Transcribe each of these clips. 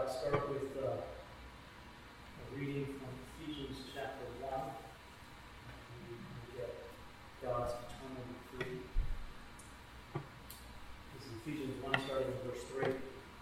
I'll start with a reading from Ephesians chapter 1. We get God's eternal decree. This is Ephesians 1, starting with verse 3.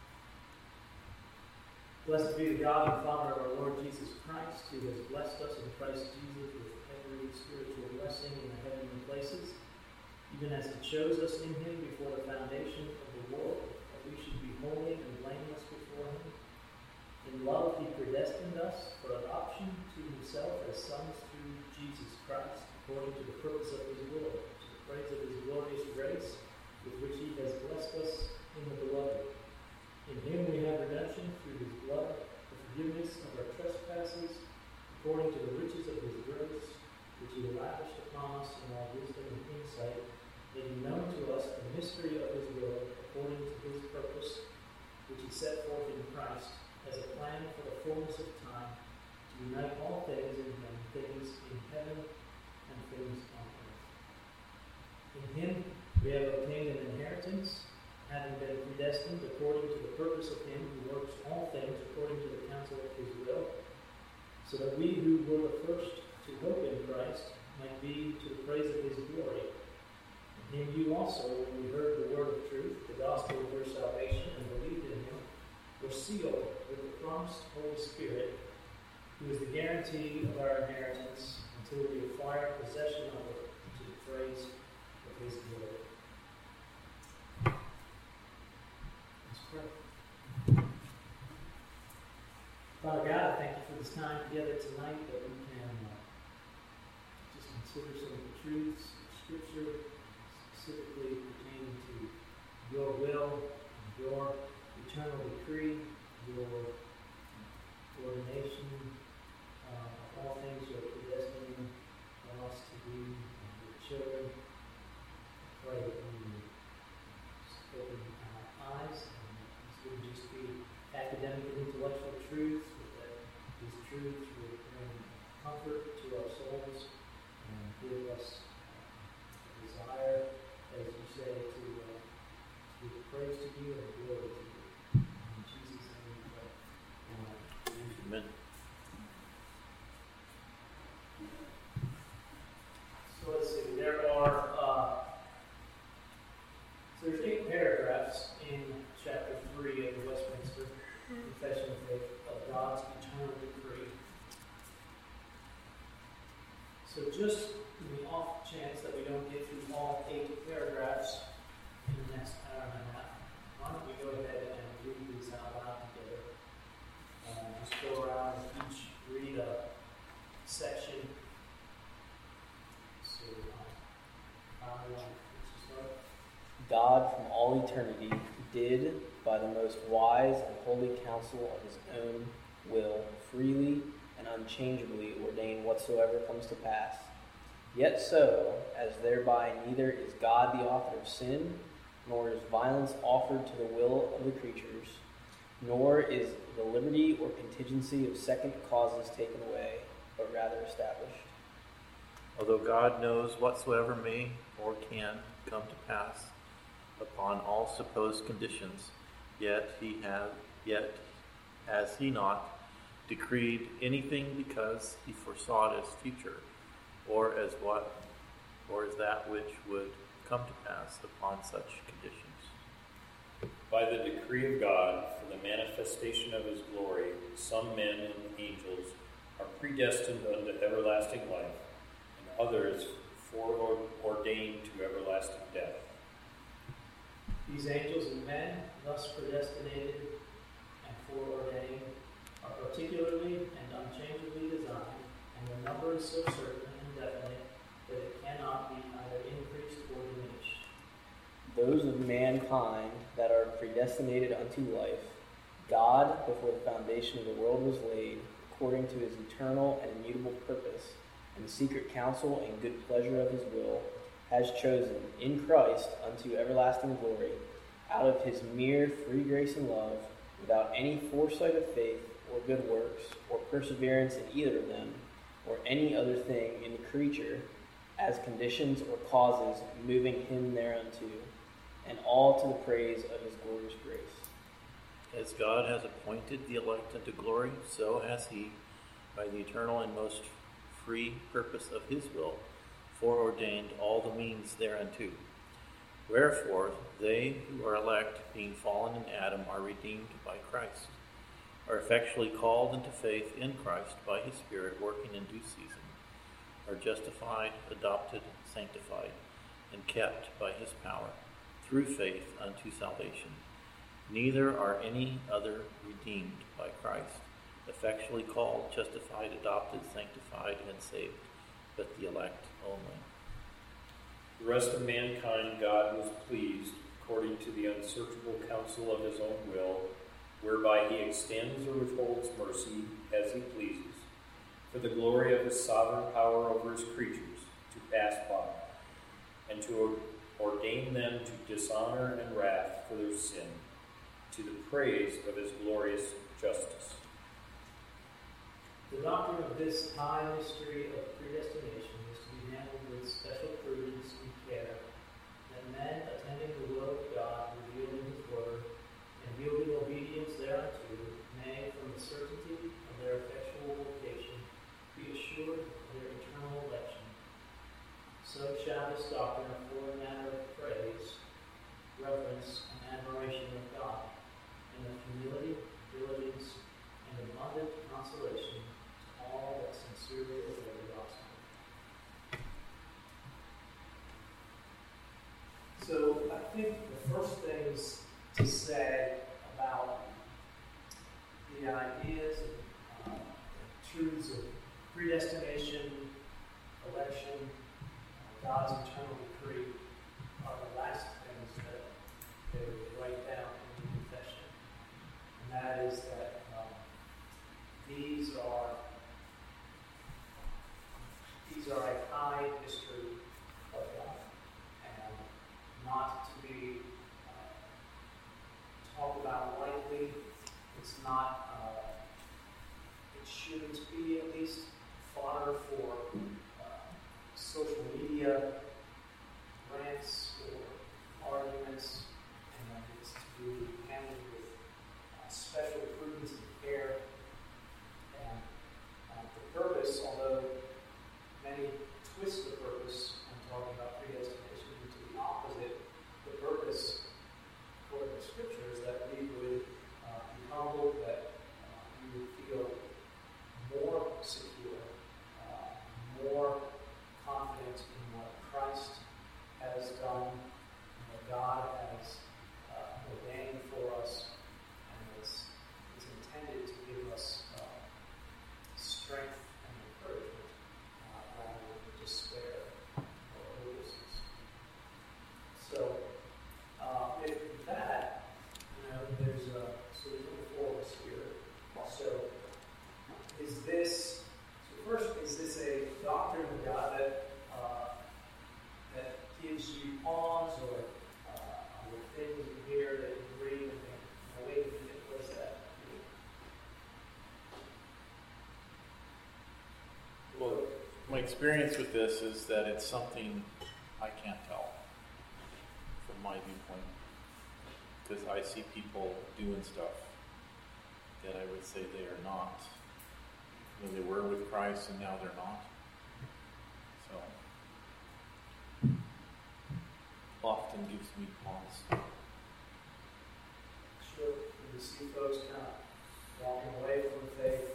Blessed be the God and Father of our Lord Jesus Christ, who has blessed us in Christ Jesus with every spiritual blessing in the heavenly places, even as He chose us in Him before the foundation of the world, that we should be holy and blameless before Him. In love He predestined us for adoption to Himself as sons through Jesus Christ, according to the purpose of His will, to the praise of His glorious grace, with which He has blessed us in the Beloved. In Him we have redemption through His blood, the forgiveness of our trespasses, according to the riches of His grace, which He lavished upon us in all wisdom and insight, making known to us the mystery of His will, according to His purpose, which He set forth in Christ, as a plan for the fullness of time, to unite all things in Him, things in heaven and things on earth. In Him we have obtained an inheritance, having been predestined according to the purpose of Him who works all things according to the counsel of His will, so that we who were the first to hope in Christ might be to the praise of His glory. In Him you also, when you heard the word of truth, the gospel of your salvation, and believed in Him, were sealed with the promised Holy Spirit, who is the guarantee of our inheritance until we acquire possession of it to the praise of His glory. Let's pray. Father God, I thank You for this time together tonight, that we can just consider some of the truths of Scripture, specifically pertaining to Your will and Your eternal decree, Your ordination of all things You are predestining for us to be Your children. I pray that we would open our eyes, and this wouldn't just be academic and intellectual truths, but that these truths would bring comfort to our souls and give us a desire, as You say, to give praise to You and glory to You. In Jesus' name we pray. Amen. So let's see, there's 8 paragraphs in chapter 3 of the Westminster Confession of Faith of God's eternal decree. So just in the off chance that we don't get through all 8 paragraphs in the next hour and a half, why don't we go ahead and read these out loud together? Just go around and each read a section. So, God from all eternity did, by the most wise and holy counsel of His own will, freely and unchangeably ordain whatsoever comes to pass. Yet so, as thereby neither is God the author of sin, nor is violence offered to the will of the creatures, nor is the liberty or contingency of second causes taken away, but rather established. Although God knows whatsoever may or can come to pass upon all supposed conditions, yet has He not decreed anything because He foresaw its future, or as that which would come to pass upon such conditions. By the decree of God, for the manifestation of His glory, some men and angels are predestined unto everlasting life, and others foreordained to everlasting death. These angels and men, thus predestinated and foreordained, are particularly and unchangeably designed, and their number is so certain and definite that it cannot be either increased or diminished. Those of mankind that are predestinated unto life, God, before the foundation of the world was laid, according to His eternal and immutable purpose, and the secret counsel and good pleasure of His will, has chosen in Christ unto everlasting glory, out of His mere free grace and love, without any foresight of faith or good works, or perseverance in either of them, or any other thing in the creature, as conditions or causes moving Him thereunto, and all to the praise of His glorious grace. As God has appointed the elect unto glory, so has he, by the eternal and most free purpose of his will, foreordained all the means thereunto. Wherefore they who are elect, being fallen in Adam, are redeemed by Christ, are effectually called into faith in Christ by his Spirit working in due season, are justified, adopted, sanctified, and kept by his power, through faith unto salvation. Neither are any other redeemed by Christ, effectually called, justified, adopted, sanctified, and saved, but the elect only. The rest of mankind God was pleased, according to the unsearchable counsel of his own will, whereby he extends or withholds mercy as he pleases, for the glory of his sovereign power over his creatures, to pass by, and to ordain them to dishonor and wrath for their sin, to the praise of his glorious justice. The doctrine of this high mystery of predestination is to be handled with special prudence and care, that men attending the will of God, revealed in his word, and yielding obedience thereunto, may, from the certainty of their effectual vocation, be assured of their eternal election. So shall this doctrine afford manner of praise, reverence, and admiration of God, and of humility, diligence, and abundant consolation to all that sincerely obey the gospel. So I think the first things to say about the ideas and truths of predestination, election, God's eternal decree are the last things that they would write down in the confession. And that is that these are a high history of God, and not to be talked about lightly. It's not. It shouldn't be at least fodder for social media rants or arguments, and it's to be handled with special prudence and care. And the purpose, although many twist the purpose when talking about predestination to the opposite, the purpose, according to Scripture, is that we would be humbled, that we would feel more secure, more confident in what Christ has done, and what God has ordained for us, and is intended to give us strength and encouragement rather than despair or hopelessness. So, with that, there's a four of us here. So, is this a doctrine of God that gives you pause, or are there things in here that you read and think, wait a minute, what does that mean? Well, my experience with this is that it's something I can't tell from my viewpoint, because I see people doing stuff that I would say they are not. They were with Christ and now they're not. So, often gives me pause. Sure, you see folks kind of walking away from faith.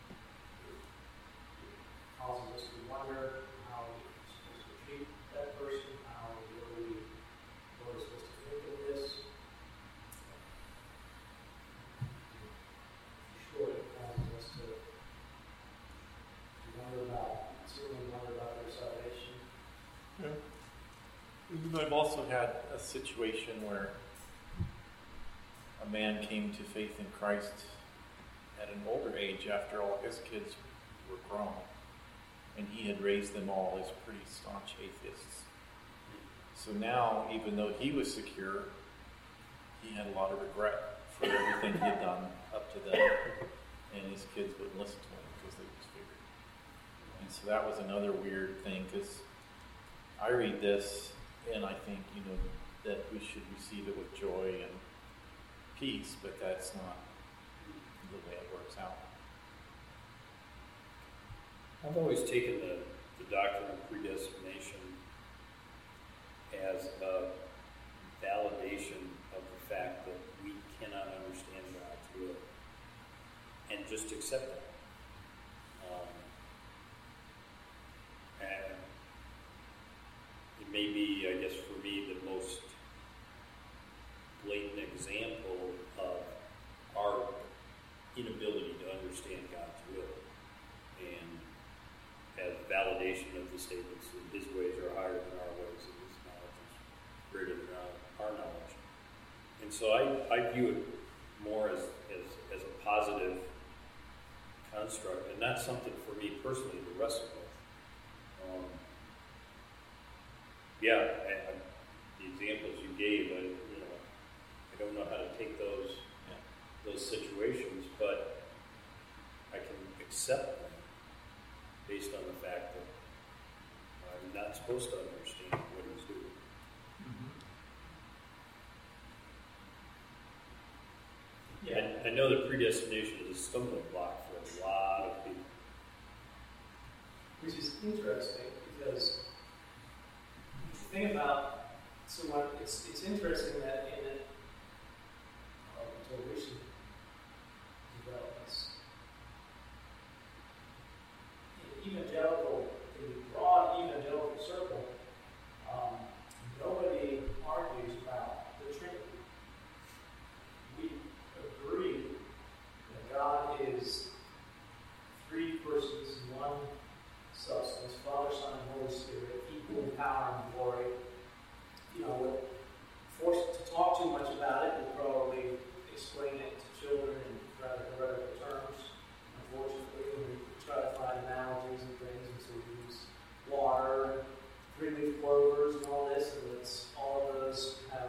It causes us to wonder how we're supposed to treat that person, what we're supposed to think of this. Sure, it causes us to wonder about their salvation. Yeah. I've also had a situation where a man came to faith in Christ at an older age after all his kids were grown, and he had raised them all as pretty staunch atheists. So now, even though he was secure, he had a lot of regret for everything he had done up to then, and his kids wouldn't listen to him because they just figured. And so that was another weird thing, because I read this and I think, that we should receive it with joy and peace, but that's not the way it works out. I've always taken the doctrine of predestination as a validation of the fact that we cannot understand God's will and just accept it. And it may be, I guess, for me, the most blatant example of our inability to understand God's will, and as validation of the statements that His ways are higher than our ways, and His knowledge is greater than our knowledge. And so I view it more as a positive construct, and not something for me personally to wrestle with. The examples you gave, I don't know how to take those situations, but I can accept them based on the fact that I'm not supposed to understand what He's doing. Yeah. I know that predestination is a stumbling block for a lot of people. Which is interesting because the thing about it's interesting that in until recent developments in the broad evangelical circle, nobody argues about the Trinity. We agree that God is three persons, one substance, Father, Son, and Holy Spirit, equal in power and glory. We're forced to talk too much about it. We'll probably explain it to children in rather heretical terms. Unfortunately, we try to find analogies and things, and so we use water, three-leaf clovers, and all this, and all of those have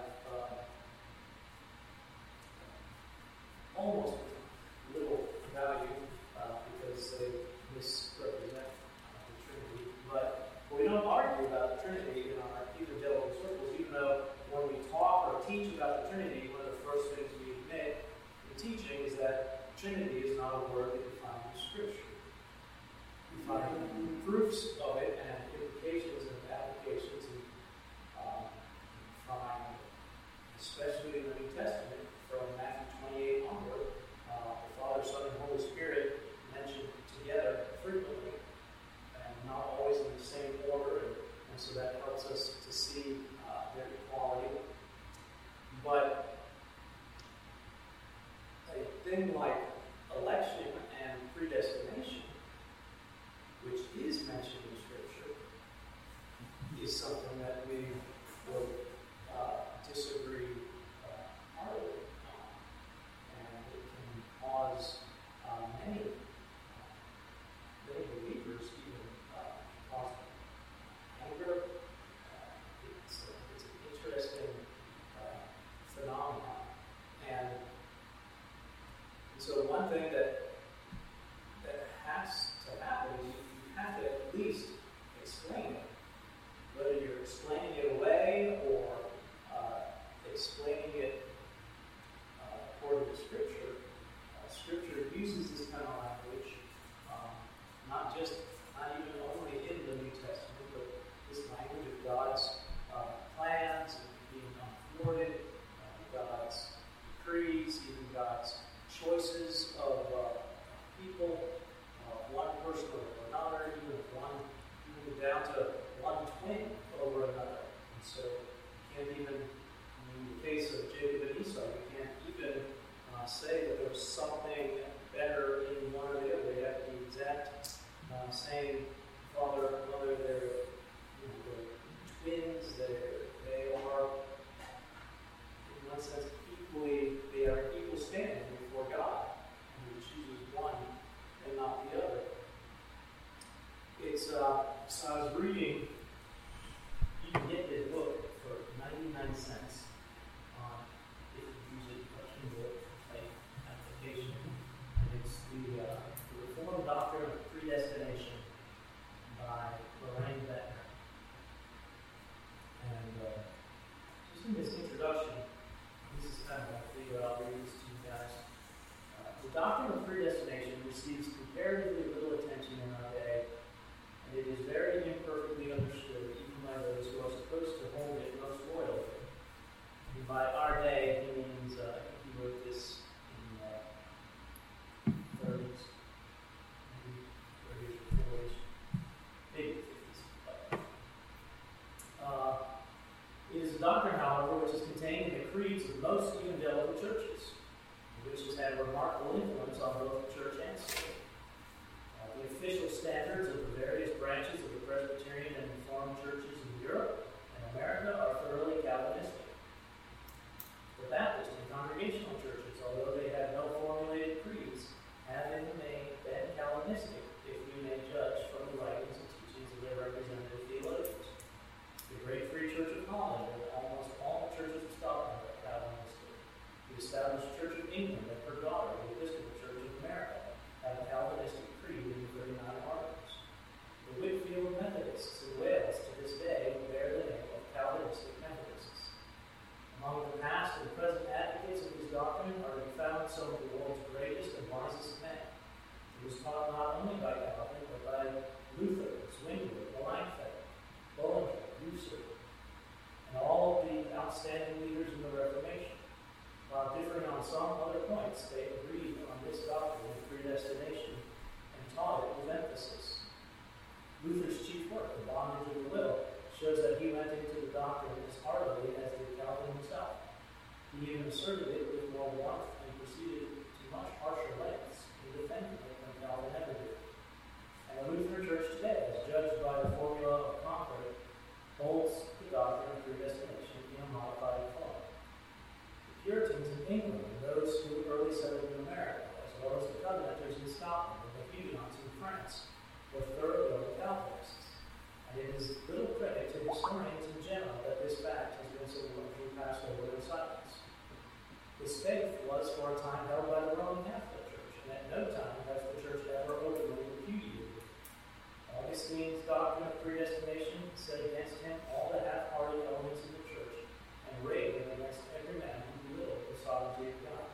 almost little value because they misrepresent the Trinity. But we don't argue about the Trinity in our evangelical circles, even though when we talk or teach about the Trinity, one of the first things we admit in teaching is that Trinity is not a word that we find in Scripture. We find proofs of it and implications and applications, and find, especially in the New Testament, from Matthew 28 onward, the Father, Son, and Holy Spirit mentioned together frequently, and not always in the same order, and so that helps us to see their equality. But a thing like election and predestination, which is mentioned in Scripture, is something that we would disagree heartily on, and it can cause many believers even cause anger. It's an interesting phenomenon, and so one thing that has to happen is you have to at least explain it, whether you're explaining it away or explaining it according to Scripture. Scripture uses this kind of language, not even only in the New Testament, but this language of God's plans and being unthwarted, God's decrees, even God's choices of people, one person over another, even down to one twin over another. And so you can't even, in the case of Jacob and Esau, you can't even say that there's something better in one or the other. They have the exact same father and mother. They're twins. They are, in one sense, they are equal standing before God. And He chooses one and not the other. So I was reading, you can get this book for 99 cents if you use it for Kindle application. And it's the Reformed Doctrine of Predestination by Lorraine Bettner. And just in this introduction, this is kind of, I figure I'll read doctrine of predestination receives comparatively little attention in our day, and it is very imperfectly understood even by those who are supposed to hold it most loyally. And by our day, he means, he wrote this in the 30s, maybe 30s or 40s, maybe 50s. It is a doctrine, however, which is contained in the creeds of most evangelical churches, which has had a remarkable influence on both the church and state. The official standards of the various branches of the Presbyterian and Reformed churches in Europe and America are thoroughly Calvinistic. The Baptist and Congregational churches, although they have no formulated creeds, have in the main been Calvinistic, if we may judge from the writings and teachings of their representative theologians. The Great Free Church of Holland and almost all the churches of Scotland are Calvinistic. The Established Church of England and her daughter, the Episcopal Church of America, have a Calvinistic creed in the 39 Articles. The Whitfield Methodists in Wales to this day bear the name of Calvinistic Methodists. Among the past and present advocates of this doctrine are to be found some of the world's greatest and wisest men. It was taught not only by Calvin, but by Luther, Zwingli, Melanchthon, Bullinger, Husserl, and all of the outstanding leaders in the Reformation. While differing on some other points, they agreed on this doctrine of predestination and taught it with emphasis. Luther's chief work, The Bondage of the Will, shows that he went into the doctrine as heartily as did Calvin himself. He even asserted it with more warmth and proceeded to much harsher lengths in defending it than Calvin ever did. And the Lutheran Church today, as judged by the formula of Concord, holds the doctrine of predestination in a modified form. The Puritans in England and those who early settled in America, as well as the Covenanters in Scotland and the Huguenots in France, were thoroughgoing Calvinists. And it is little credit to historians in general that this fact has been so largely passed over in silence. This faith was for a time held by the Roman Catholic Church, and at no time has the Church ever openly repudiated it. Augustine's doctrine of predestination set against him all the half-hearted elements of the Church, and railed against every man who belittled the sovereignty of God.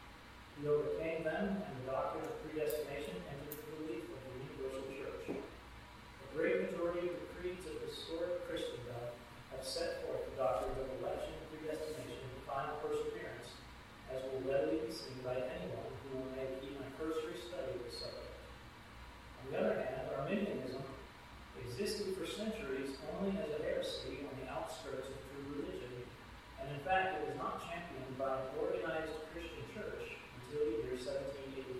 He overcame them, and the doctrine of predestination entered the belief of the universal Church. The great majority of the creeds of historic Christendom have set forth the doctrine of election, predestination, and final perseverance, as will readily be seen by anyone who will make even a cursory study of the subject. On the other hand, Arminianism existed for centuries only as a heresy on the outskirts of true religion, and in fact it was not championed by an organized Christian church until the year 1788.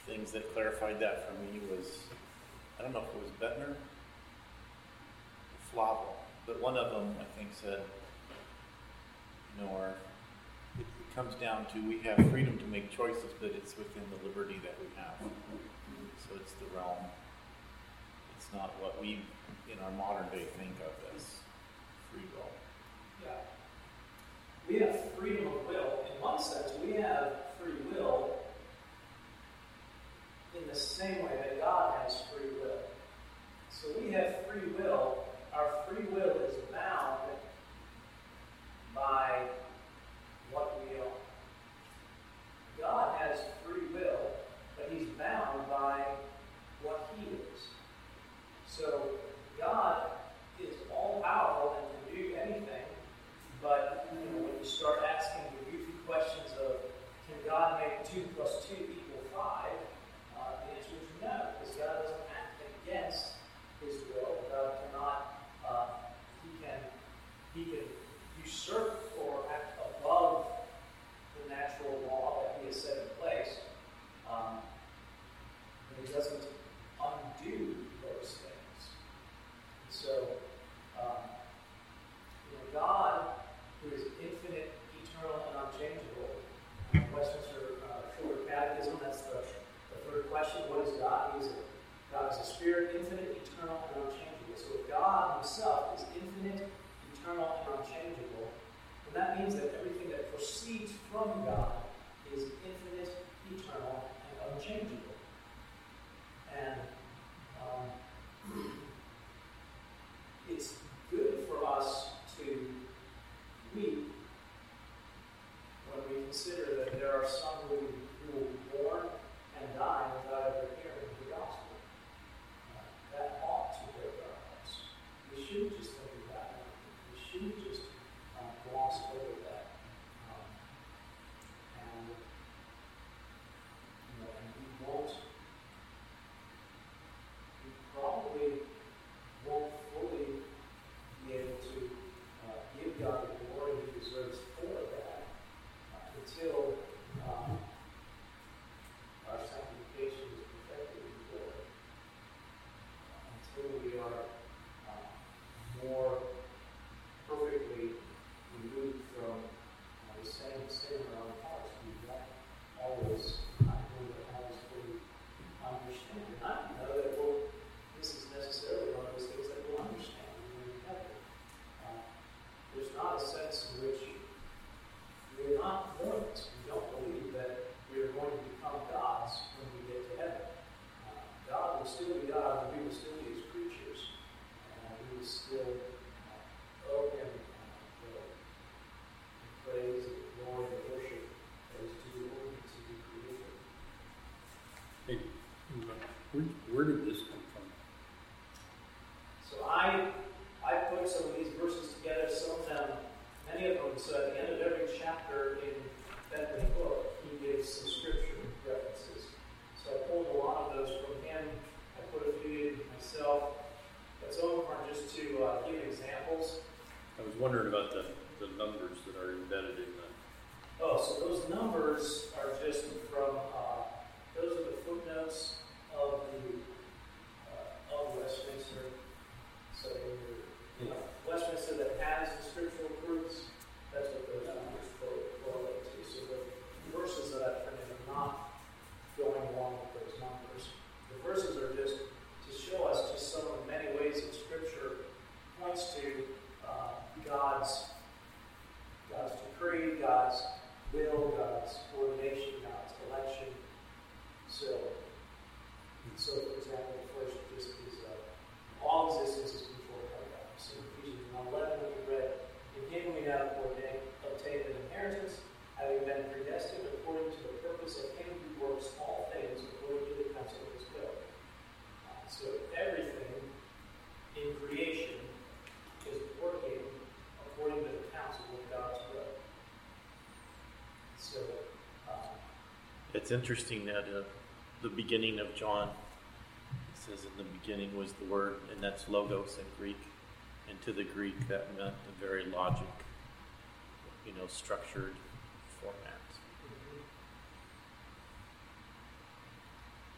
things that clarified that for me was, I don't know if it was Bettner, Flavel, but one of them I think said, it comes down to we have freedom to make choices, but it's within the liberty that we have. So it's the realm. It's not what we, in our modern day, think of as free will. Yeah. We have freedom of will. In one sense, we have free will in the same way that God has free will. So we have free will. Our free will is bound by what we own. God has free will, but he's bound by what he is. So God is all-powerful and can do anything, but when you start asking the goofy questions of, can God make 2 + 2 = 5? The answer is no, because God doesn't act against his will. God cannot, he can usurp or act above the natural law that he has set in place, but he doesn't undo those things. So, God, who is infinite, eternal, and unchangeable, Westminster Shorter Catechism, that's the third question. What is God? God is a spirit, infinite, eternal, and unchangeable. So if God himself is infinite, eternal, and unchangeable, then that means that everything that proceeds from God is infinite, eternal, and unchangeable. And it's good for us to weep when we consider that there are some who will be born and die without ever hearing the gospel. That ought to break our hearts. We shouldn't just think of that. We shouldn't just gloss over that. And we probably won't fully be able to give God the glory he deserves for that until our sanctification is perfected before it. Until we are more perfectly removed from the same sin in our own hearts. We won't always fully understand. And I don't know that this is necessarily one of those things that we'll understand when we have it. There's not a sense in which we're not mortals. We don't believe that we're going to become gods when we get to heaven. God will still be God, and we will still be his creatures, and we will still owe him the praise, the glory, the worship that is due only to the Creator. Hey, where did this come from? So I put some of these verses together, some of them, many of them, so at the end of every chapter in Bentley's book, he gives some scripture references. So I pulled a lot of those from him. I put a few in myself. But some of them are just to give examples. I was wondering about the numbers that are embedded in the... Oh, so those numbers are just from, those are the footnotes of Westminster. So Westminster that has the scriptural proofs, that's what those numbers correlate to. So the verses that I printed are not going along with those numbers. The verses are just to show us just some of the many ways that Scripture points to God's decree, God's will, God's ordination, God's election. So for example, the first just is all existence is controlled by God. So Ephesians 1:11 we read, in him we have obtained an inheritance, having been predestined according to the purpose of him who works all things according to the counsel of his will. So everything in creation is working according to the counsel of God's will. So it's interesting that the beginning of John, it says in the beginning was the Word, and that's logos in Greek. And to the Greek, that meant a very logic, structured format.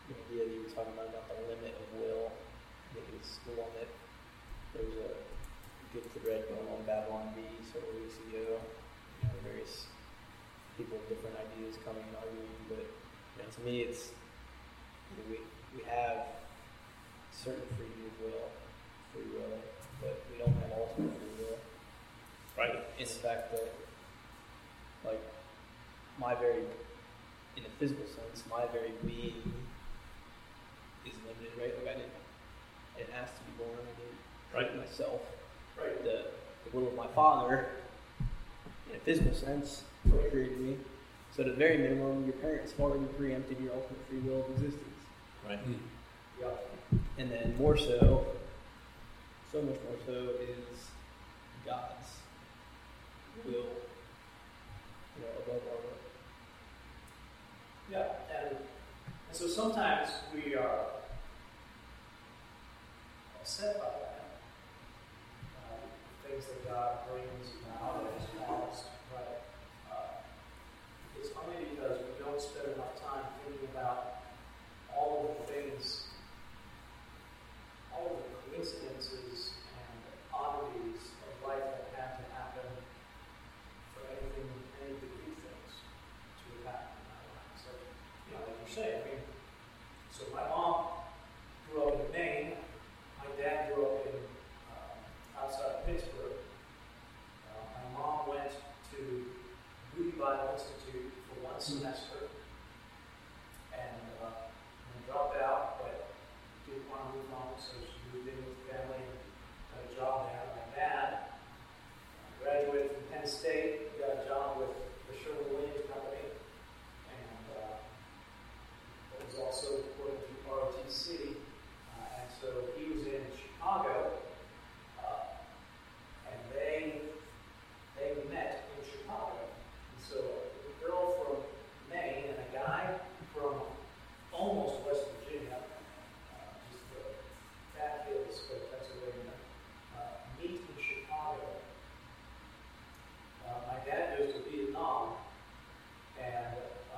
was talking about the limit of will. I think it's the one that there was a good thread going on Babylon B several weeks ago. Various people with different ideas coming and arguing, but to me, it's we have certain free will, but we don't have ultimate free will. Right. In the fact that, like, in a physical sense, my very being is limited, right? Like, I didn't ask to be born. I didn't Right. myself. Right. The will of my Father, in a physical sense, created me. So, at the very minimum, your parents have already preempted your ultimate free will of existence. Right. Yeah. And then more so much more so, is God's will, above our will. Yeah, and so sometimes we are upset by that. Things that God brings about and has caused, but it's only because we don't spend enough time thinking about all of the things, all of the coincidences and oddities of life that have to happen for any of the good things to happen in our lives. So, like you're saying, so my mom grew up in Maine. My dad grew up in outside of Pittsburgh. My mom went to Moody Bible Institute for one semester and dropped out, but didn't want to move on, so she moved in with the family and got a job there. My dad graduated from Penn State, got a job with the Sherwin-Williams Company, and was also reporting to ROTC. And so he was in Chicago, and they met in Chicago. And so a girl from Maine and a guy from almost West Virginia, just the Fat Hills of Pennsylvania, meet in Chicago. My dad goes to Vietnam and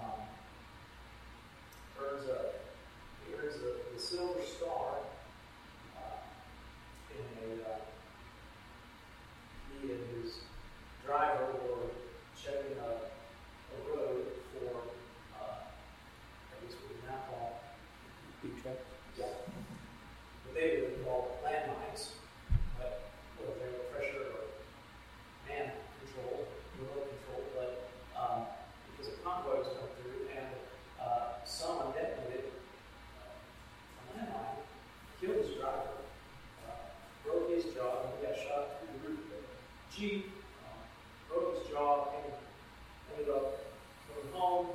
earns the Silver Star he and his driver were checking a road for, I guess what we now call Big truck. yeah. But they were called landmines, but whether they were pressure or man controlled, remote controlled, but because a convoy was coming through and someone detonated a landmine, killed his driver, broke his jaw, and he got shot through the roof of the Jeep, broke his jaw, and ended up going home.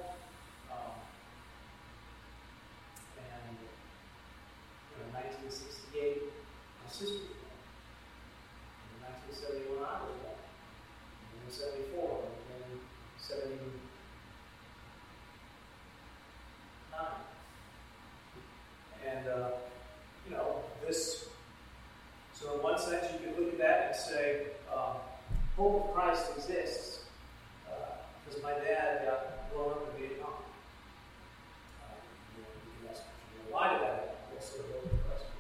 And in 1968, my sister was born. In 1971, I was born. In 1974, and then 79. And, this, so in one sense, you could look at that and say, hope of Christ exists, because my dad got blown up in Vietnam. You can ask, why did that happen? What's the hope of Christ?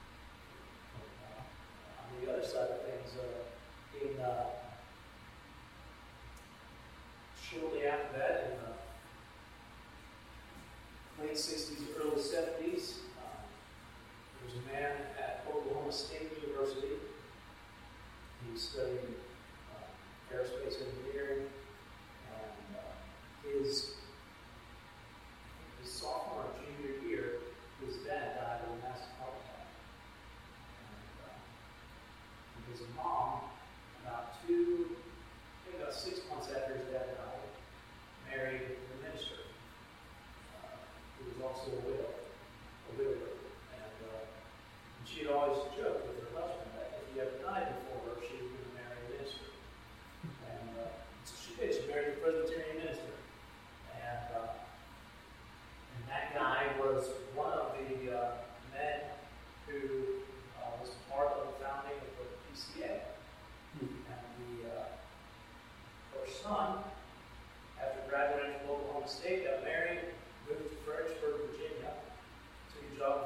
On the other side of things, shortly after that, in the late 60s, early 70s, there was a man at Oklahoma State University. He studied aerospace engineering, and his sophomore or junior year, his dad died of a massive heart attack. And his mom, about 6 months after his dad died, married the minister, who was also a widower. And she had always joked with her husband that if he ever died before her, she was going to marry a minister. And so she did. She married a Presbyterian minister. And that guy was one of the men who was part of the founding of the PCA. And her son, after graduating from Oklahoma State, got married, moved to Fredericksburg, Virginia, took a job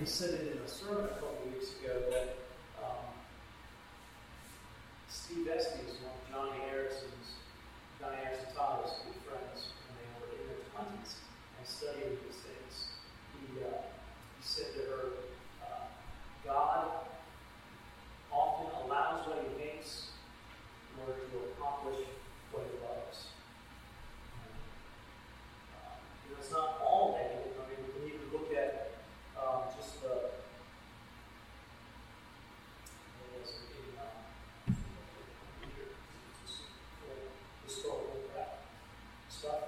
said it in a sermon a couple of weeks ago that Steve Estes, one of Johnny Harrison Tata's good friends, when they were in their 20s and studying these things, he said to her, God often allows what he hates in order to accomplish what he loves. It's not all negative. I mean, we can even look at just the historical stuff.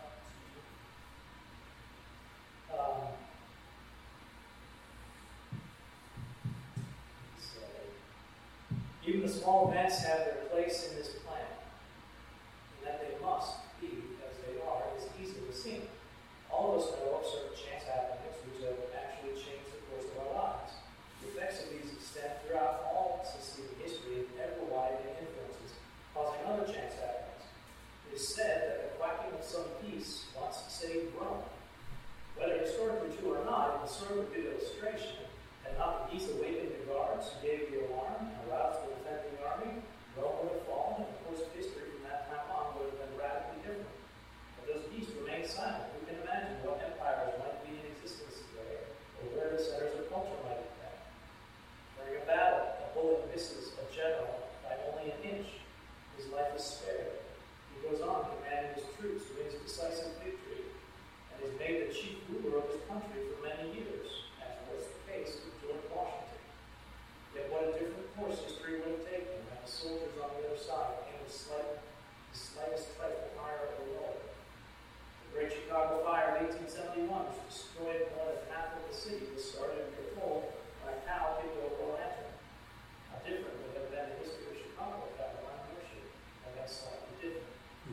Even the small events have their place in this plan, and that they must be, as they are, is easily seen. All of us know of certain chance happenings which have actually changed the course of our lives. The effects of these extend throughout all succeeding history and ever-widening influences, causing other chance happenings. It is said that the quacking of some geese once saved Rome. Whether historically true or not, it will serve a good illustration that not the geese awakened the guards who gave the alarm and aroused the defending army. Rome would have fallen, and the course of history from that time on would have been radically different. But those geese remained silent. Who can imagine what empires might be in existence today, or where the centers of culture might have been? During a battle, a bullet misses a general by only an inch. His life is spared. He goes on commanding his troops, wins decisive victory, and is made the chief ruler of his country for many years, as was the case with George Washington. Yet what a different course history would have taken when the soldiers on the other side came the slightest trifle higher or lower. The Great Chicago Fire of 1871, which destroyed more than half of the city, was started in control by a cow picked over a lantern. How different would have been the history of Chicago if that were unmeasured, and that's slightly different.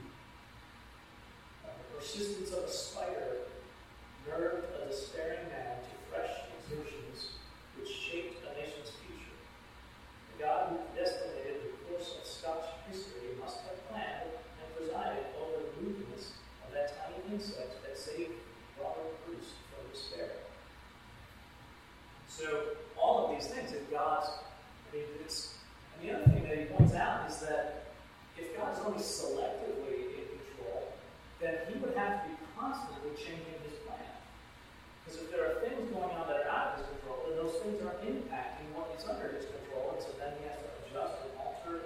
The persistence of a spider nerved a despairing man to fresh exertions which shaped a nation's future. The God who destinated the course of Scotch history must have planned and presided over the movements of that tiny insect that saved Robert Bruce from despair. So, all of these things, if God's, and the other thing that he points out is that if God's only selectively in control, then he would have to be constantly changing his plan. Because if there are things going on that are out of his control, then those things are impacting what is under his control, and so then he has to adjust and alter.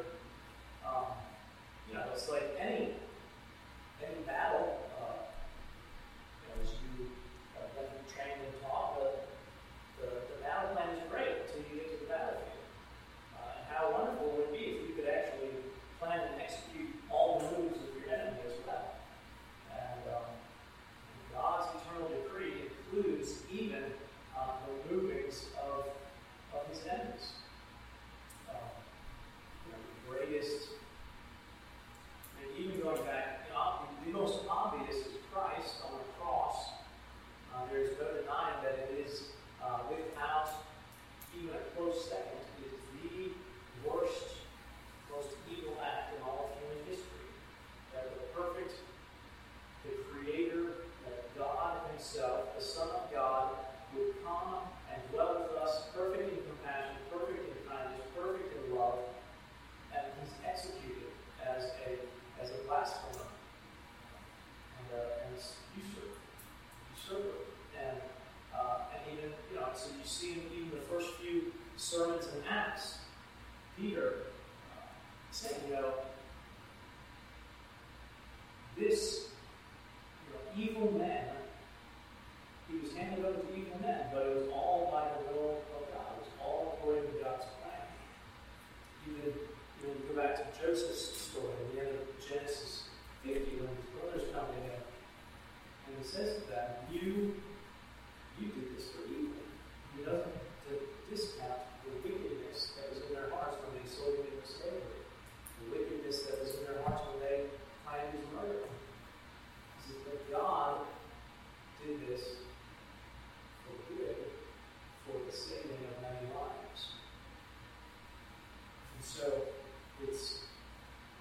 It's like any battle. As you have been trained and taught, the battle plan is great until you get to the battlefield. And how wonderful would it be if you could actually plan and execute all the moves of your enemy as well. And God's eternal decree includes even the movings of his enemies. The greatest, even going back, the most obvious is Christ on the cross. There's no denying that it is, without even a close second, it is the worst, most evil act in all of human history. That the Creator, that God himself, the Son of God, would come and dwell with us, perfect in compassion, perfect in kindness, perfect in love, and he's executed as a blasphemer and a usurper. And even, so you see in even the first few sermons in Acts, Peter saying, this evil man, he was handed over to evil men, but it was all by the will of God. It was all according to God's plan. Even you go back to Joseph's story at the end of Genesis 50, when his brothers come to him, and he says to them, you did this for evil. He doesn't discount the wickedness that was in their hearts when they sold him into slavery, the wickedness that was in their hearts when they planned his murder. He says that God did this for good, for the saving of many lives. And so it's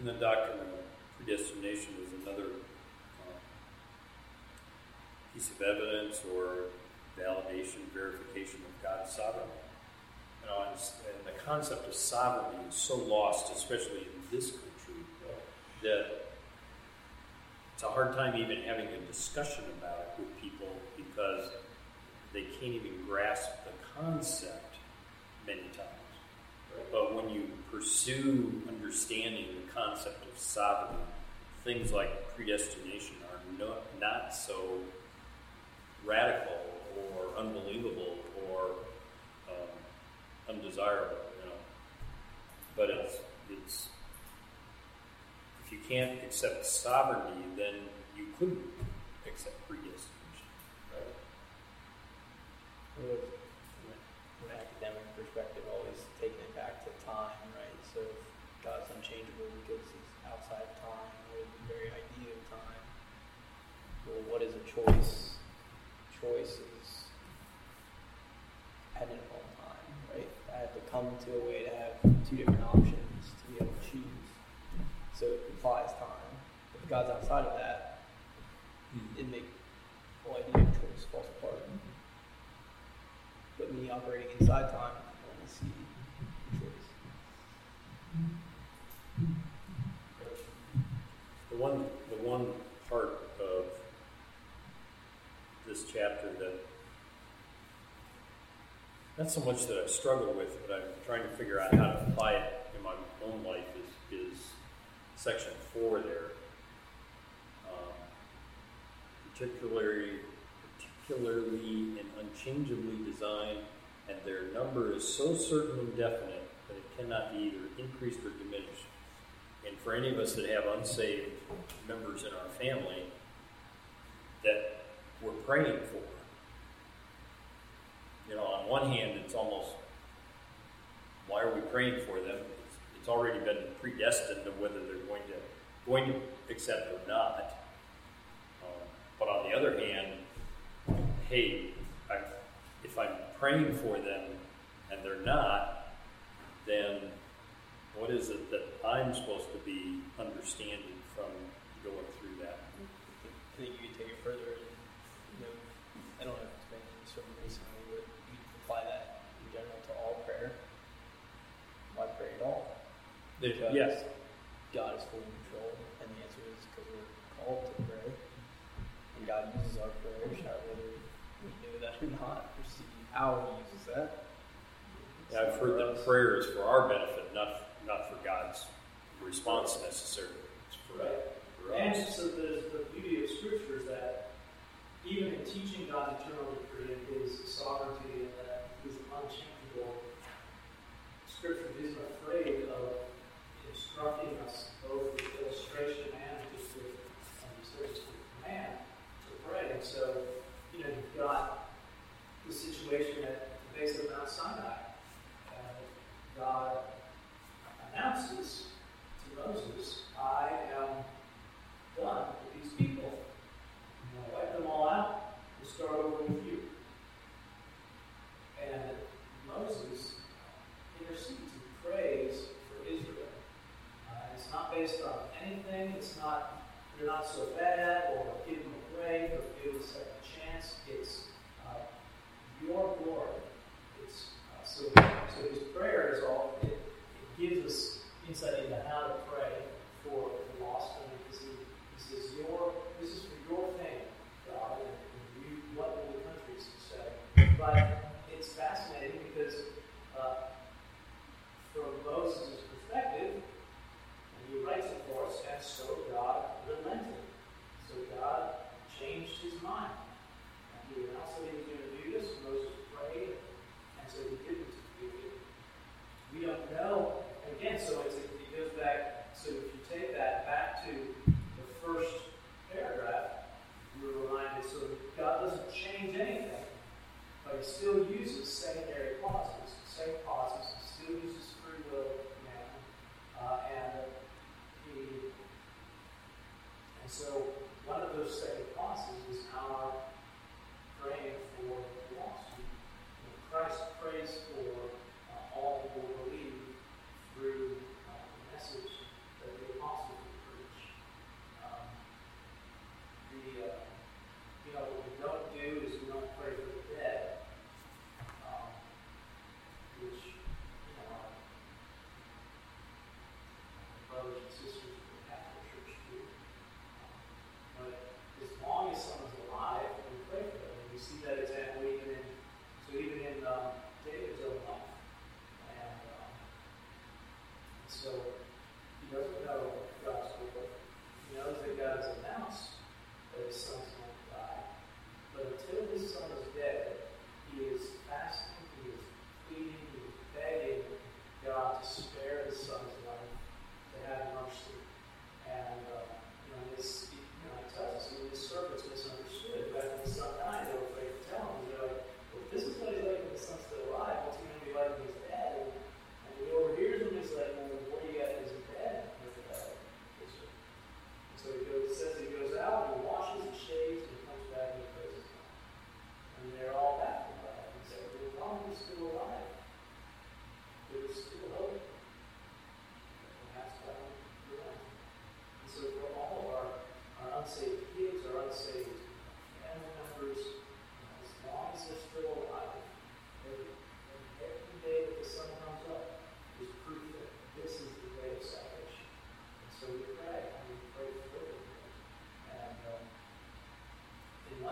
And the doctrine of predestination is another piece of evidence or validation, verification of God's sovereignty. And the concept of sovereignty is so lost, especially in this country, that it's a hard time even having a discussion about it with people because they can't even grasp the concept many times. But when you pursue understanding the concept of sovereignty, things like predestination are not so radical or unbelievable or undesirable, But it's if you can't accept sovereignty, then you couldn't accept predestination, right? From an academic perspective, always taking it back to time, right? So if God's unchangeable because he's outside of time, or the very idea of time. Well, what is a choice? Choice is dependent upon time, right? I have to come to a way to have two different options to be able to choose. So it implies time. If God's outside of that, it makes the whole idea of choice falls apart. But me operating inside time, I only see choice. The one part of this chapter that not so much that I've struggled with, but I'm trying to figure out how to apply it in my own life is section 4 there. Particularly and unchangeably designed, and their number is so certain and definite that it cannot be either increased or diminished. And for any of us that have unsaved members in our family that we're praying for, on one hand, it's almost, why are we praying for them? It's already been predestined of whether they're going to accept or not. But on the other hand, hey, if I'm praying for them and they're not, then what is it that I'm supposed to be understanding from going through that? I think you can take it further. I don't know if it's been sort of recently, but you can apply that in general to all prayer. Why pray at all? Because yes. God is fully in control, and the answer is because we're called to pray. And God uses our prayers, whether we know that or not, or see how He uses that. Yeah, I've heard that prayer is for our benefit, not for God's response necessarily. It's for us. And so the beauty of Scripture is that even in teaching God's eternal decree and His sovereignty and that He's unchangeable, Scripture isn't afraid of instructing us both with illustration and just with command to pray. And so, you've got the situation at the base of Mount Sinai. God announces to Moses, I am done with these people. I'm going to wipe them all out and start over with you. And Moses intercedes and prays for Israel. It's not based on anything. They're not so bad, or give them a break, or give them a second chance. It's your glory. So his prayer is all, it gives us insight into how to pray for the lost. Because he says, this is for your thing, God, and what will the countries say? But it's fascinating because from Moses' perspective, and he writes it for us, and so God relented. So God changed his mind. And he announced that he was going to do this. Moses prayed, and so he didn't do it. We don't know. And again, so it goes back. So if you take that back to the first paragraph, you're reminded. So God doesn't change anything, but he still uses secondary clauses. Same clauses. He still uses free will command, and so one of those second clauses is our praying for the lost. Christ prays for all who will believe through the message that the apostles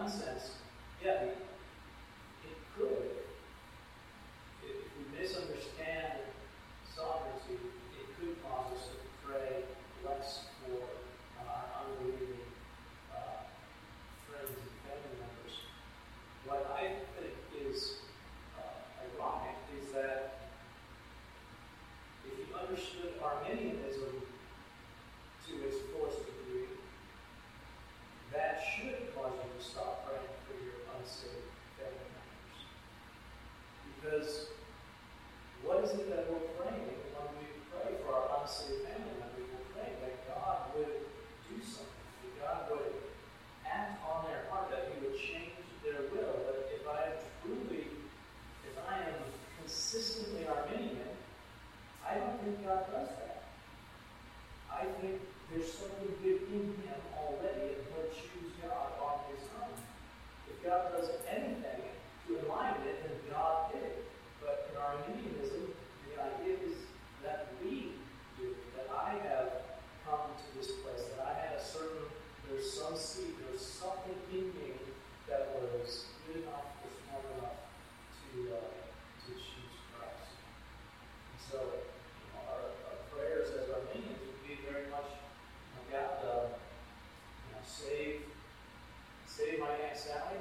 one sense, yeah, it could. If we misunderstand sovereignty, it could cause us to pray less for our unbelieving friends and family members. What I think is ironic is that if you understood Arminianism to its fullest degree, that should cause you to stop praying for your unsaved family members. Because what is it that we're praying when we pray for our unsaved family members? We're praying that God would do something, that God would act on their heart, that He would change their will. But if I am consistently Arminian, I don't think God does that. I think there's something good in Him already, and He'll choose God on His own. If God does anything to enliven it, then God did it. But in Arminianism, the idea is that we do it, that I have come to this place, that I had there's some seed, there's something in me that was good enough or smart enough to choose Christ. And so, our prayers as Armenians would be very much, God, save my Aunt Sally.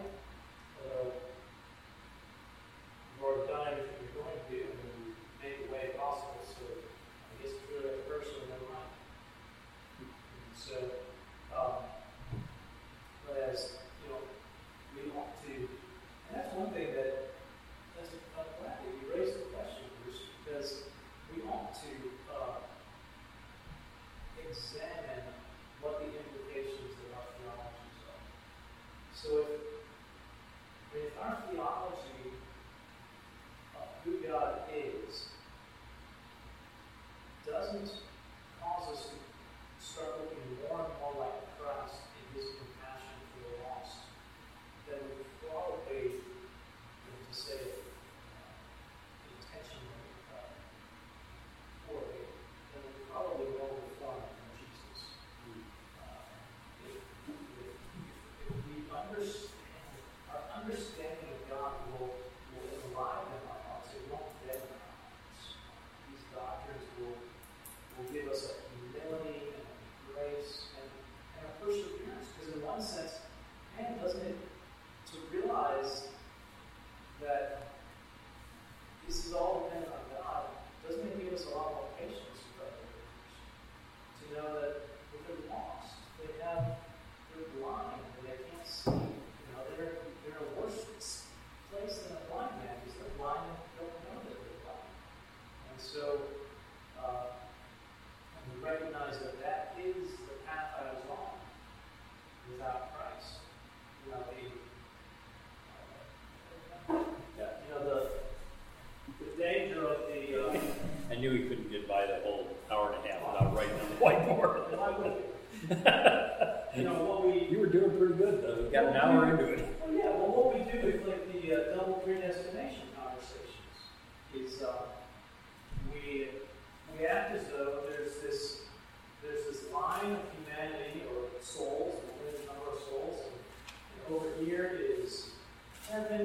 You've already done everything you're going to do, and you make a way possible. So, I guess if you're that person, never mind. So, but as we want to, and that's one thing I'm glad that you raised the question, Bruce, because we ought to examine what the implications of our theologies are. So if our theology of who God is doesn't cause us to start looking more and more like Christ in His compassion for the lost, then we probably, to say it intentionally, poorly, then we probably won't reform from Jesus. If we understand, our understanding of God will enliven our hearts. It won't deaden our hearts. These doctrines will give us a humility and a grace and a perseverance. Because in one sense, man, doesn't it, to realize that this is all dependent on God, doesn't it give us a lot more patience with our believers? To know that if they're lost, they're blind, and they can't see. They're in a worse place than a blind man, because they're blind and don't know that they're blind. And so, and we recognize that is the path I was on without Christ. The danger of the. I knew he couldn't get by the whole hour and a half without writing on the whiteboard. What we. You were doing pretty good, though. You got an hour into it. Well, yeah. Well, what we do with the double predestination conversations is we act as though there's this line of humanity or souls, and there's a number of souls, and over here is heaven,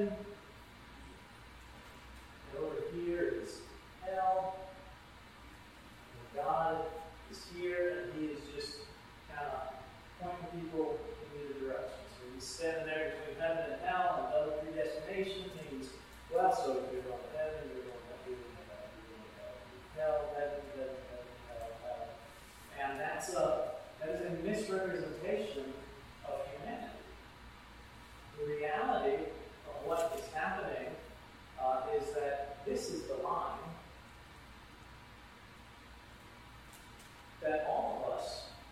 and over here is hell, and God is here, and He is just kind of pointing people in either direction. So He's standing there between heaven and hell, and double predestination means, well, so if you're going to heaven, you're going to hell, heaven, hell. And that is a misrepresentation of humanity. The reality of what is happening is that this is the line that all of us,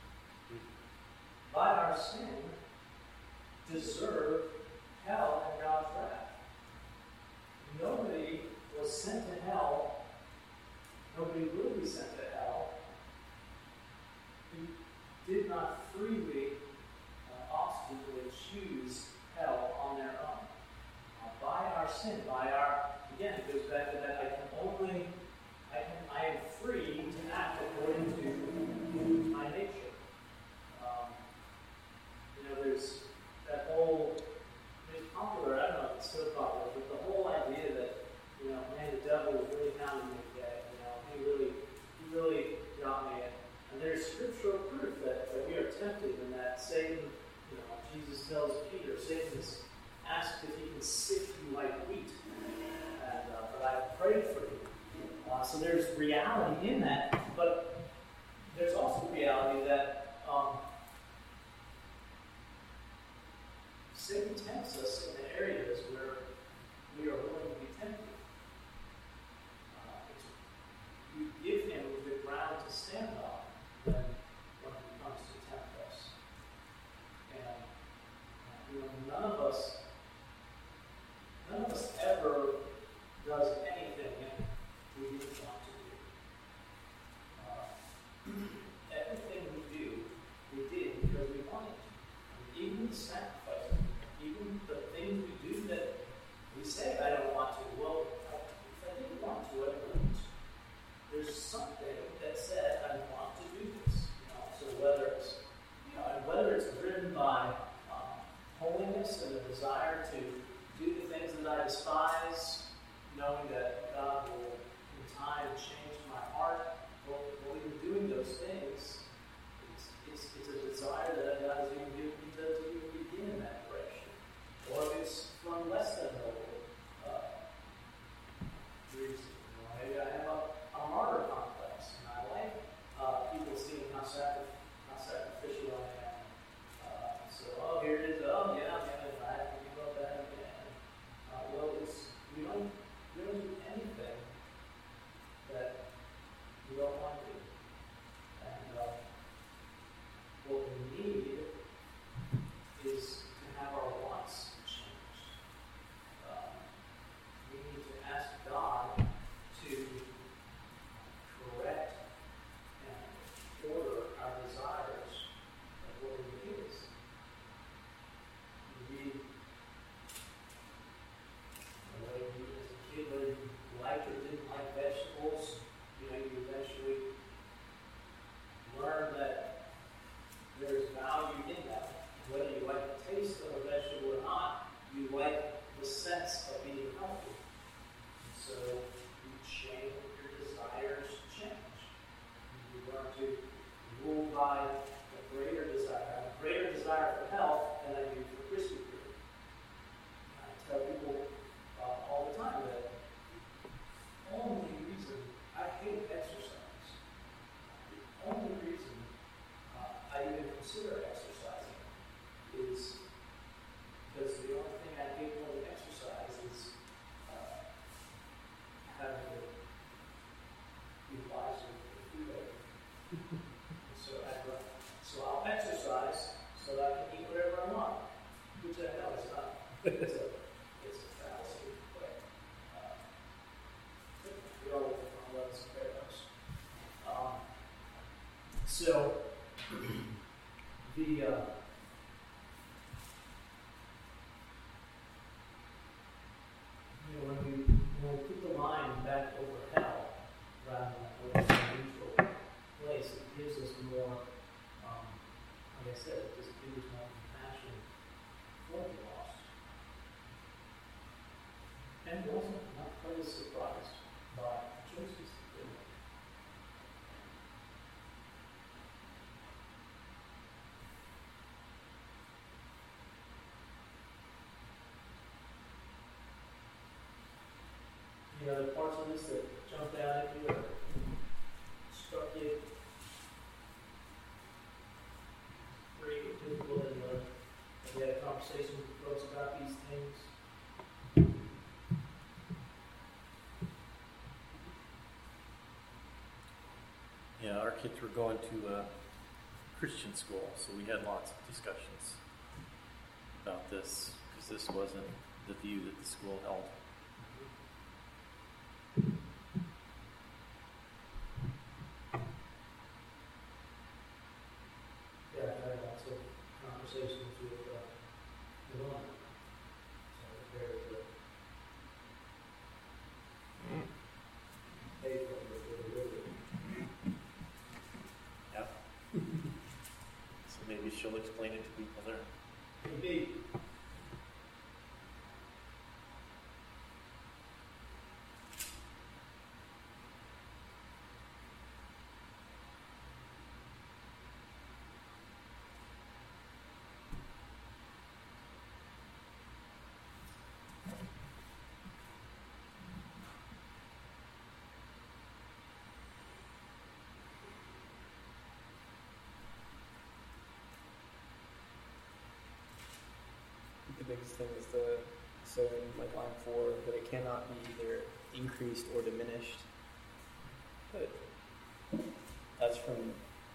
by our sin, deserve hell and God's wrath. Nobody was sent to hell. Nobody will be sent to hell who did not freely, obstinately choose hell on their own. By our sin, again, it goes back to that I am free to act according to my nature. There's that whole there's reality in that, but there's also reality that Satan tempts us in the areas where we are willing to be tempted. You give him the ground to stand on when he comes to tempt us. And none of us ever does anything we didn't want to do. Everything we do, we did because we wanted to. Even the sacrifices, even the things we do that we say, I don't want to. Well, if I didn't want to, I wouldn't. There's something that said, I want to do this. So whether it's driven by holiness and a desire to do the things that I despise, knowing that God will, in time, change my heart. Well, even doing those things, it's a desire that God has even given me to even begin in that direction. Or if it's from less than noble reason. Maybe I have a martyr complex, and I like people seeing how sacrificial I am. So, here it is. Oh, yeah, I'm going to have to give up that again. We don't do anything that we don't want to do. And what we need is to have our wants changed. We need to ask God to correct and order our desires according to His. You whether you as a kid, whether you liked or didn't like vegetables, you eventually learn that there's value in them. Whether you like the taste of a vegetable or not, you like the sense of being healthy. So you change, your desires change. You learn to rule by a greater desire. I have a greater desire for health than I do for Krispy Kreme. I tell people all the time that the only reason I hate exercise, the only reason I even consider exercising is because the only thing I hate more than exercise is having to be wise with the food I eat. So I'll exercise so that I can eat whatever I want, which I know is not. It's a fallacy, but we all live from love and paradox. So when we put the line back over hell rather than over a neutral place, it gives us more, like I said, it just gives us more compassion for the lost. And also not quite as surprised by choices that they make. Any other parts of this that jumped out at you or struck you? Pretty difficult and we had a conversation with folks about these things. Yeah, our kids were going to a Christian school, so we had lots of discussions about this, because this wasn't the view that the school held. Yeah, I had lots of conversations with Ilona. So prepared to pay for the river. Yeah. So maybe she'll explain it to people there. Maybe. the biggest thing is so in like line 4 that it cannot be either increased or diminished. But that's from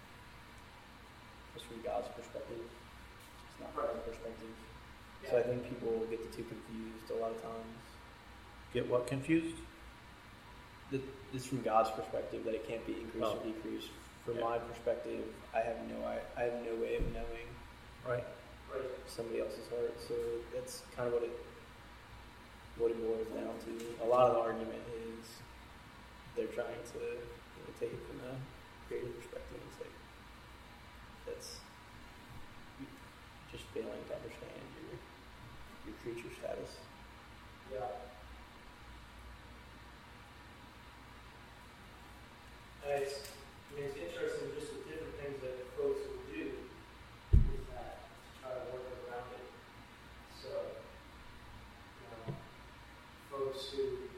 God's perspective. It's not from our perspective. So I think people get the two confused a lot of times. Get what confused? It's from God's perspective that it can't be increased or decreased. From my perspective, I have no way of knowing Right. somebody else's heart. So that's kind of what it boils down to. A lot of the argument is they're trying to take it from a creative perspective. It's like that's just failing to understand your creature status. Yeah. It's interesting just the different things that folks will do with that to try to work around it. So, folks who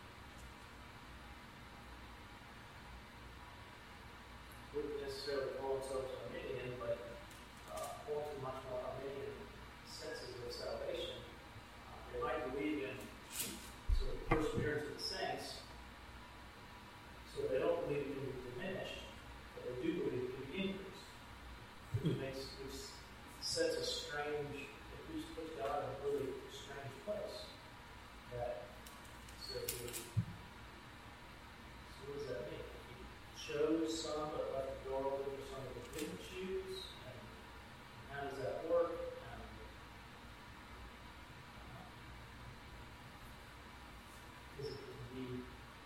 wouldn't necessarily call themselves Arminian, but hold to much more Arminian senses of salvation. They might believe in sort of perseverance of the saints, so they don't believe it can be diminished, but they do believe it can be increased. Which sets a strange, it puts God in a really strange place. So what does that mean? He chose some, but left the door open for some that he didn't choose. And how does that work? Is it to be?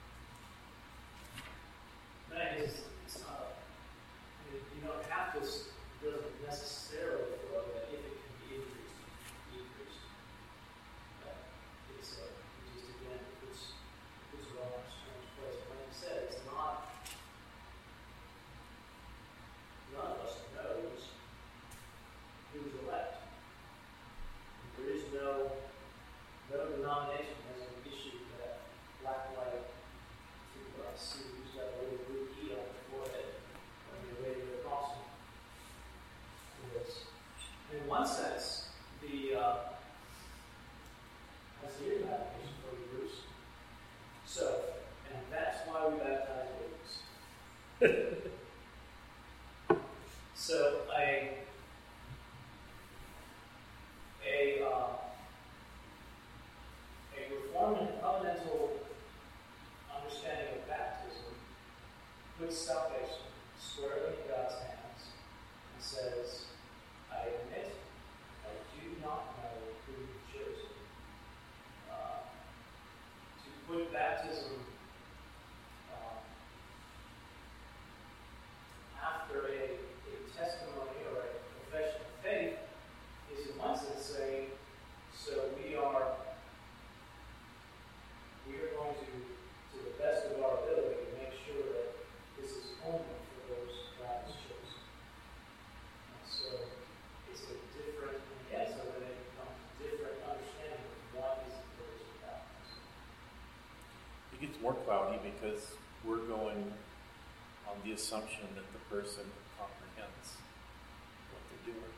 It's not. You don't have to. It doesn't necessarily flow that if it can be increased, it can be decreased. It just again puts it all in a strange place. Like you said, it's not. None of us knows who's elect. There is no denomination has an issue that black light to see who's got a little blue key on their forehead when you're ready to cross them. In one sense, that's the ear baptism for you, Bruce. So, and that's why we baptize babies. So, a reformed and covenantal understanding of baptism puts salvation squarely in God's hands and says, I admit I do not know who you've chosen. To put baptism after a testimony or a profession of faith is in one sense saying, so we are going to the best of our ability, to make sure that this is only for those God has chosen. And so it's a different, so then it becomes a different understanding of what is the purpose of baptism. It gets more cloudy because we're going on the assumption that the person comprehends what they're doing.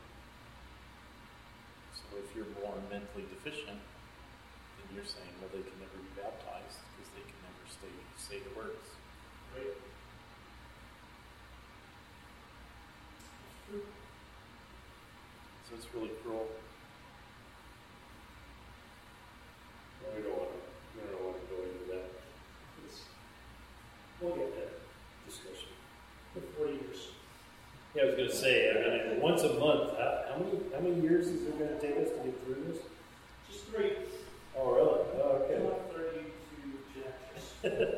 So if you're born mentally deficient, then you're saying, well, they can never be baptized because they can never say the words. Right? So it's really cruel. We don't want to go into that We'll get there. discussion. For 4 years. Yeah, I was going to say, I mean, once a month. How many years is it going to take us to get through this? Just 3. Oh, really? Oh, okay. 32 chapters.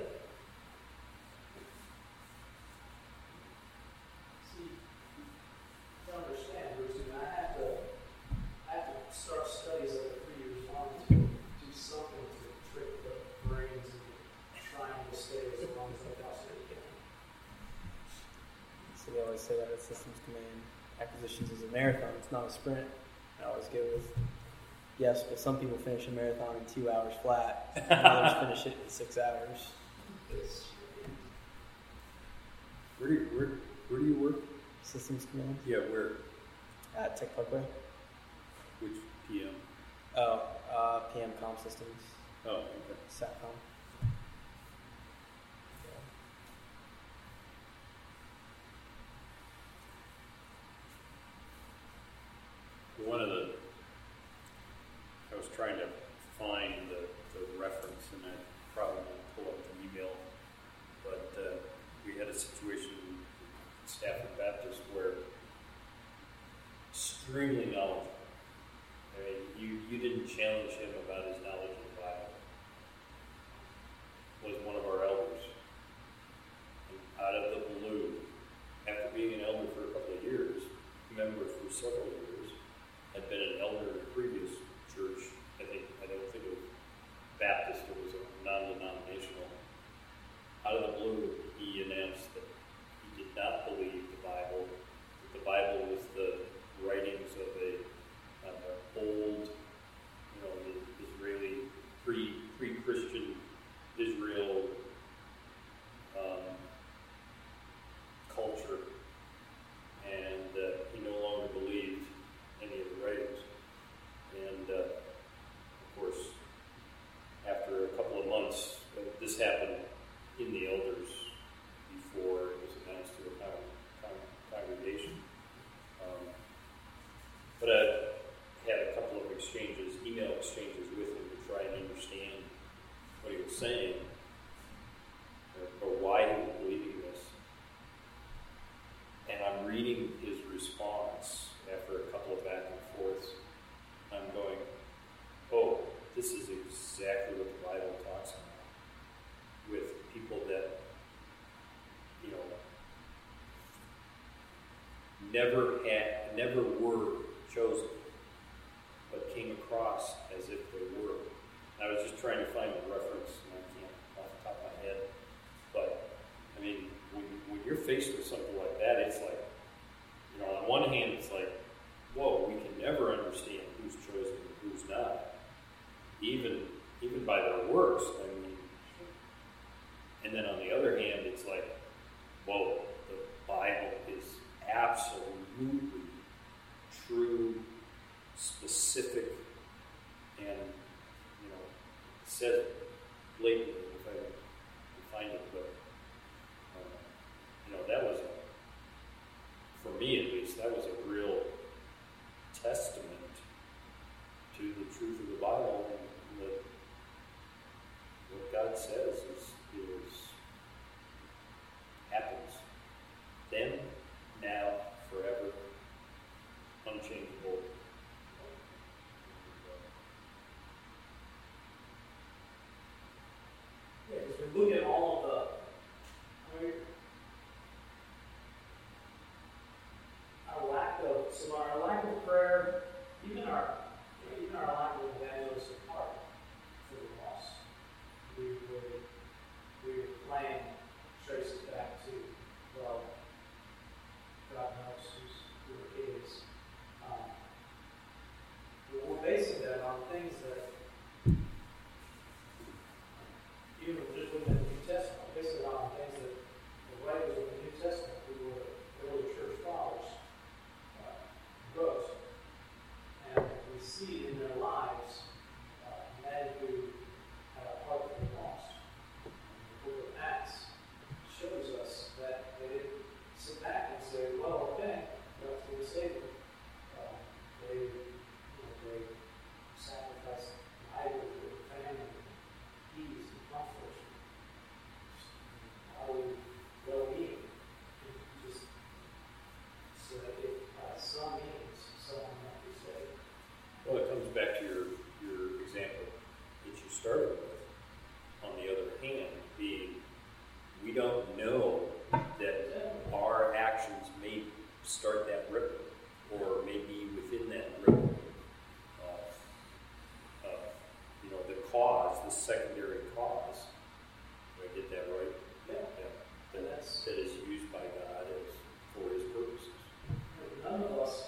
See, to understand, Bruce, I have to start studies over 3 years long to do something to trick the brains into trying to stay as long as they possibly can. So they always say that at Systems Command, acquisitions is a marathon, it's not a sprint. I always go with, yes, but some people finish a marathon in 2 hours flat, and others finish it in 6 hours. Where do you work? Systems Command Yeah, where? at Tech Parkway. Which PM? PM Com Systems, Oh, okay. SATCOM. I was trying to find the reference, and I probably didn't pull up the email, but we had a situation at Stafford Baptist where extremely knowledgeable. I mean, you didn't challenge him about his knowledge of the Bible. Was one of our elders. And out of the blue, after being an elder for a couple of years, member for several years, had been an elder in a previous church. I don't think it was Baptist, it was a non-denominational. Out of the blue, he announced that he did not believe the Bible, that the Bible was the writings of an old, Israeli, pre-Christian Israel culture, and he no longer believed any of the writings. And of course, after a couple of months, this happened in the elders before it was announced to the congregation. But I had a couple of email exchanges with him to try and understand what he was saying, or why he was believing this. And I'm reading his response after a couple of back and forths. I'm going, oh, this is exactly what the Bible talks about. With people that, never were chosen, but came across as if they were. I was just trying to find a reference, and I can't off the top of my head. But, I mean, when you're faced with something like that, it's like, on one hand, it's like, whoa, we can never understand who's chosen and who's not. Even by their works, I mean. And then on the other hand, it's like, whoa, the Bible is absolutely true, specific, and, it says it blatantly if I can find it, but, that was, for me at least, that was a real testament to the truth of the Bible, and that what God says is happens then, now, forever, unchangeable. Yeah, because we look at all of the, our lack of prayer, even our lack of evangelistic heart for the lost. We were playing, trace it back to, well, God knows who it is. But we're basing that on things that, even just looking at the New Testament, basing it on things that the writers of the New Testament, who were early church fathers, wrote. And we see in their lives men who had a heart for the lost. The book of Acts shows us that they didn't sit back and say, well, okay, God's going to save them. They sacrificed livelihood, family, ease, and comfort, bodily well-being, just so that if by some means someone might be saved. Well, it comes back to your example that you started with. On the other hand, being we don't know that our actions may start that ripple, or may be within that ripple of the cause, the secondary cause. Did I get that right? Yeah. That is used by God for His purposes. None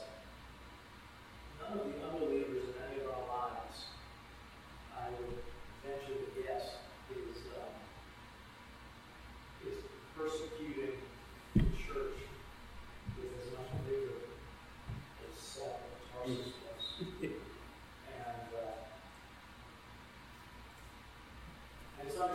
of the unbelievers in any of our lives, I would venture to guess, is persecuting the church with as much vigor as Saul of Tarsus was. And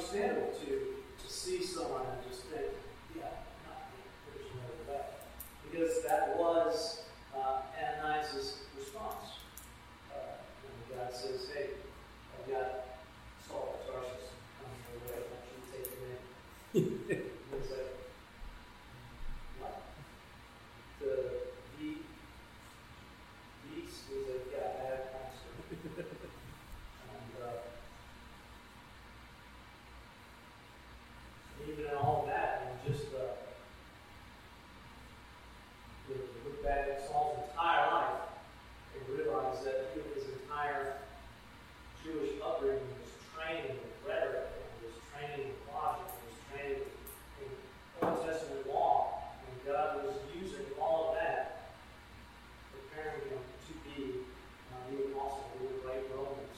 understandable to see someone and just think, yeah, there's no way. Because that was Ananias' response. When God says, hey, I've got Saul of Tarsus coming your way, I want you to take him in. He's like, what? The beast was like, yeah, I have master. And even in all of that, and just look back at Saul's entire life and realize that his entire Jewish upbringing was trained in rhetoric, and was trained in logic, and was trained in Old Testament law, and God was using all of that, preparing him to be the apostle who would write Romans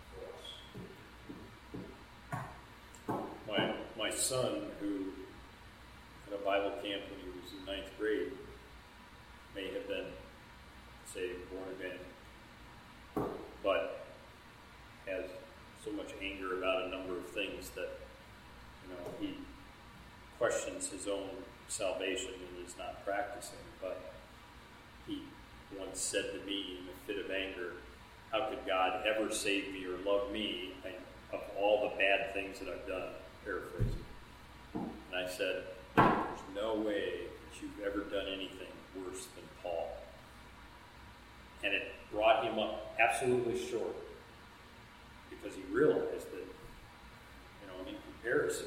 for us. My son, who had a Bible camp when he was in 9th grade, may have been, say, born again, but has so much anger about a number of things that, he questions his own salvation and is not practicing. But he once said to me in a fit of anger, how could God ever save me or love me of all the bad things that I've done? Paraphrasing. And I said, there's no way that you've ever done anything worse than Paul. And it brought him up absolutely short, because he realized that, in comparison,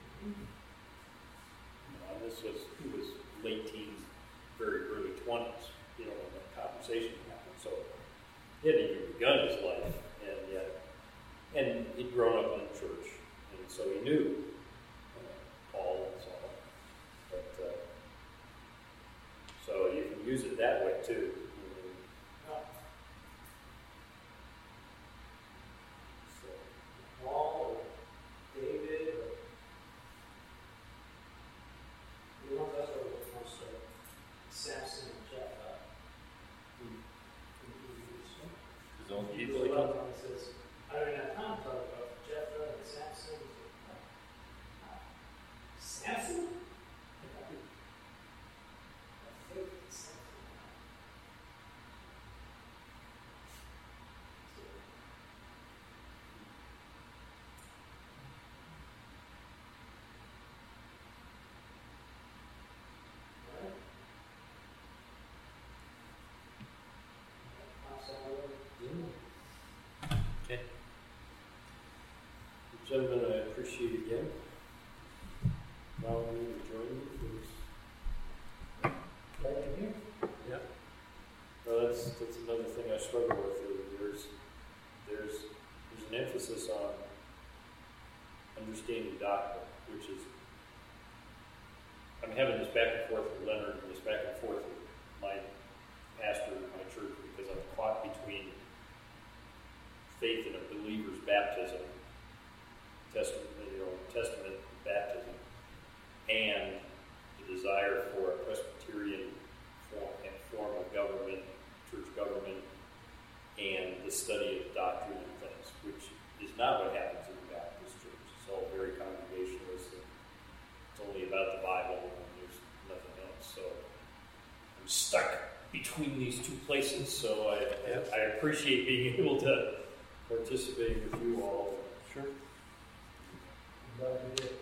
he was late teens, very early 20s, when the conversation happened. So he hadn't even begun his life, and he'd grown up in the church, and so he knew Paul and so on. But so you can use it that way too. Paul or David or the ones that are most Samson and Jephthah. His own He people. goes up and says, I don't even have time to talk about Jephthah and Samson. Samson? I think it's Samson. Okay. Gentlemen, I appreciate again allowing me to join you for this. Glad you're here. Yeah. Well, that's another thing I struggle with. There's an emphasis on understanding doctrine, which is, I'm having this back and forth with Leonard and this back and forth with my pastor in my church, because I'm caught between faith in a believer's baptism, testament baptism, and the desire for a Presbyterian form of government, church government, and the study of doctrine and things, which is not what happens in the Baptist church. It's all very congregationalist, and it's only about the Bible, and there's nothing else. So I'm stuck between these two places, so I appreciate being able to participate with you all. Sure. I'm glad you did.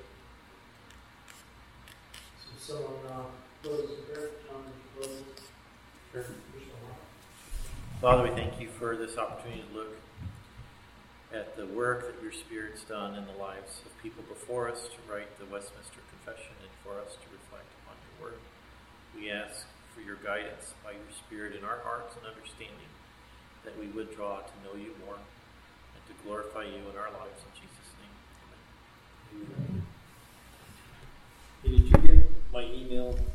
So someone closes the prayer. John closes. Sure. Father, we thank you for this opportunity to look at the work that your Spirit's done in the lives of people before us, to write the Westminster Confession, and for us to reflect upon your word. We ask for your guidance by your Spirit in our hearts and understanding, that we would draw to know you more and to glorify you in our lives. In Jesus' name, amen. Hey, did you get my email